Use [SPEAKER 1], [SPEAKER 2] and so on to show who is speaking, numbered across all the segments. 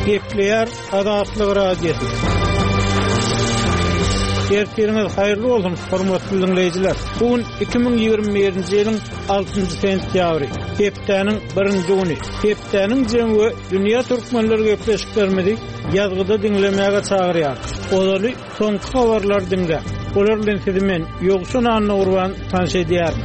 [SPEAKER 1] Gepleyer Adatlyk radiosu. Ertiriniz hayırlı olsun, hormatly dinleyijiler. Bugün 2021-nji ýylyň 6-njy sentýabry. Hepdeniň 1-nji güni. Hepdeniň jemgy dünýä türkmenleri gepleşiklerimizi ýazgyda dinlemäge çagyrýar. Olaly soňky habarlar dinle. Olar bilen sizi men Ýogşan Anna Urban tanış edýär.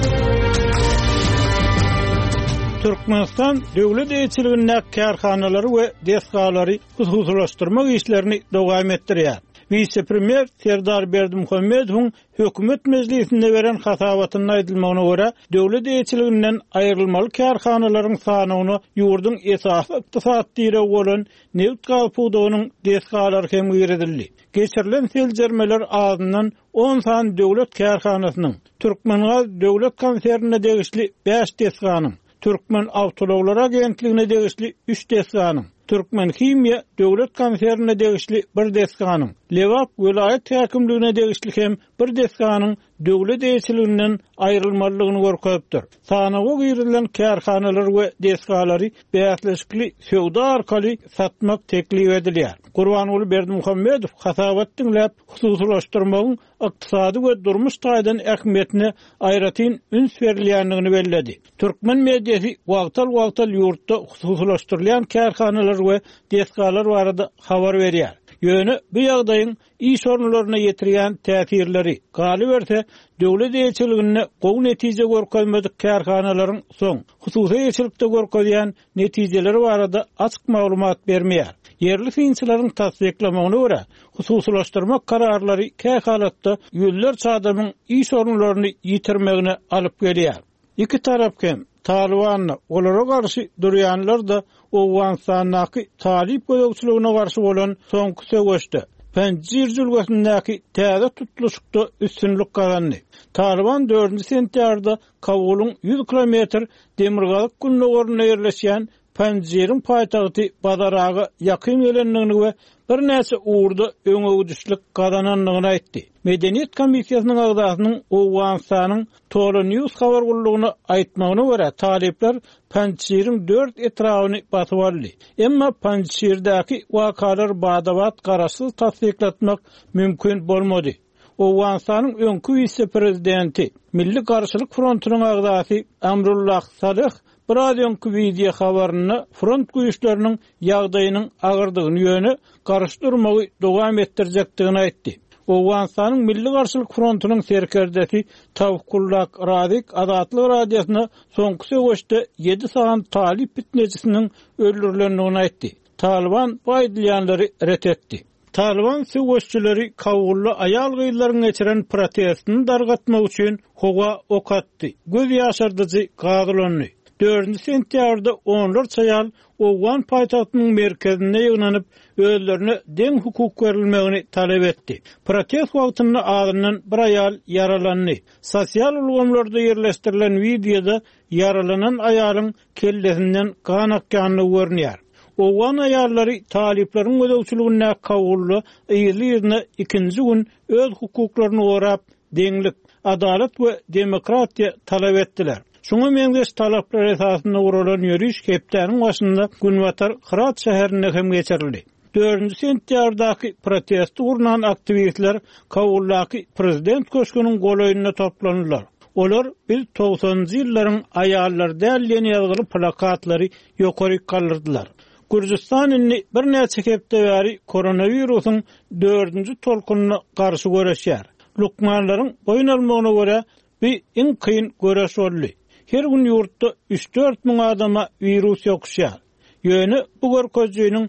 [SPEAKER 1] Türkmenistan döwlet eýçiliginiň karhanalary we desgalary hususlaşdyrmak işlerini dowam etdirýär. Vice-premier Serdar Berdimuhammedowyň hökümet meclisinde beren hatabatyny aýdylmagyna görä, döwlet eýçiligininden aýrylmaly karhanalaryň sanyny ýurdun esasy ykdysat diregi bolan neft galpudygynyň desgalary hem giredildi. Geçirilen seljermeler azyndan 10 san döwlet karhanasynyň Türkmengaz döwlet konserine degişli 5 desganyň, Türkmen Awtologlar Agentligine degişli 3 desganyň, Türkmen Himya döwlet konserine degişli 1 desganyň, Lewap vilayet häkimligine degişli hem 1 desganyň döwlet eýçiliginden aýrylmalygyny görkezipdir. Sanaga girilen karhanalar we desgalary beýatleşikli söwda arkaly satmak teklip edilýär. Gurbanoğlu Berdimuhammedow hasabat dinläp hususlaşdyrmagyň ykdysady we durmuş taýdan ähmiýetine aýratyn üns berilýändigini belledi. Türkmen mediýasy wagtal ýurtda hususlaşdyrılan karhanalar we desgalar barada habar berýär. Ýöne bu ýagdaýyň iş orunlaryna ýetirýän täsirleri galy berse, döwlet eýçiligine gowy netije görkezmedik karhanalaryň soň hususy eýçilikde görkezýän netijeleri barada açyk maglumat bermeýär. Yerli finçilerin tasdiklamagyna görä, hususlaşdyrmak kararlary käy halatda ýüllerçe adamyň iş orunlaryny ýitirmegine alyp gelýär. Iki tarap hem Talibanna olara garşy durýanlar da Owganistanyň talip gödäwçiligine garşy bolan soňky söwüşde Panjşir jülgesindäki täze tutuluşykda üstünlük kazandy. Taliban 4-nji sentýarda Kabulyň 100 kilometr demirgalyk günlüğüne ýerleşýän Panjşiriň paýtagty Badaraga ýakyn gelenligini we bir näçe uğurda öňe düşlik kazananlygyny aýtdy. Medeniýet komissiýasynyň agdasynyň Owganistanyň Tolo News habar gullugyny aýtmagyna görä, talipler Panjşiriň 4 etrawyny basyp aldy. Emma Panjşirdäki wakalar badabat garaşsyz tasdiklatmak mümkin bolmady. Owganistanyň öňkü vice-prezidenti, Milli Garşylyk Frontunyň agdasy Amrullah Salih bir öňkü video habaryny front güýçleriniň ýagdaýynyň agyrdygyny ýöne garşdyrmagy dowam etdirjekdigini aýtdy. Owganistanyň Milli Garşylyk Frontunyň serkerdesi Tawkullah Razik Adatlyk radiosyna soňky söwüşde 7 sagan talip bitnejisiniň öldürilendigini aýtdy. Taliban bu aýdylýanlary ret etdi. Taliban söwüşçileri Kabulda aýal gyýlaryň geçiren protestini dargatmak üçin howa ok atdy. Göz ýaşardyjy gazylandy. 4-nji sentýarda onlarça aýal Owgan paýtagtynyň merkezine ýygnanyp özlerine deň hukuk berilmegini talep etdi. Protest wagtynda azyndan bir aýal yaralandy. Sosial ulgamlarda ýerleşdirilen videoda yaralanan aýalyň kellesinden kan akýanlygy görünýär. Owgan aýallary talipleriň gödäwçiligine Kabulda ýyly ikinji gün öz hukuklaryny gorap, deňlik, adalet we demokratiýa talep etdiler. Şoňa meňzeş talaplar esasynda guralan ýürüş hepdeniň başynda Günwatar Hırat şäherine hem geçirildi. 4-nji sentýardaky protest urnan aktivistler Kabuldaky prezident köşküniň golaýyna toplandylar. Olar 90-njy ýyllaryň aýallar dälleni ýazgyly plakatlary ýokary kaldyrdylar. Gürjistan illi bir näçe hepde bäri koronawirusyň 4-nji tolkunyna garşy göreşýär. Lukmanlaryň boyun almagyna görä bir iň kyn göreş boldy. Her gün ýurtda 3-4 müň adama virus ýokuşýar. Ýöne bu görkezjüniň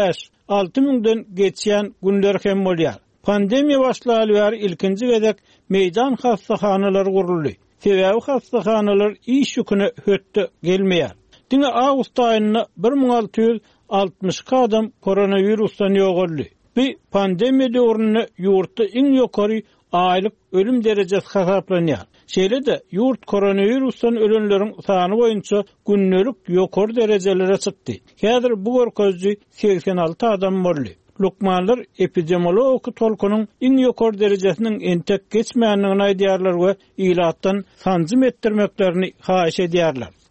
[SPEAKER 1] 5-6 müňden geçýän günler hem bolýar. Pandemiýa başlaly bäri ilkinji gezek meýdan hastahanalary guruldy. Sebäbi hastahanalar iş ýüküne hötde gelmeýär. Diňe awgust aýyna 1660 adam koronavirusdan ýogoldy. Bu pandemiýa döwründe ýurtda iň ýokary aýlyk ölüm derejesi hasaplanýar. Şeýle-de ýurt koronavirusdan ölenleriň sany boýunça günnelik ýokary derejelere çykdy. Häzir bu görkezji 86 adam boldy. Lukmanlar epidemiolog tolkunyň iň ýokary derejesiniň entek geçmeýändigini aýdýarlar we ilatdan sanjym etdirmeklerini haýyş edýärler.